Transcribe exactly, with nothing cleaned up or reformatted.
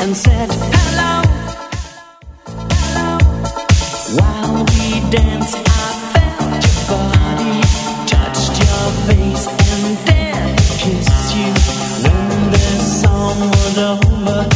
and said hello. While we danced, I felt your body, touched your face, and dared to kiss you. When the song was over,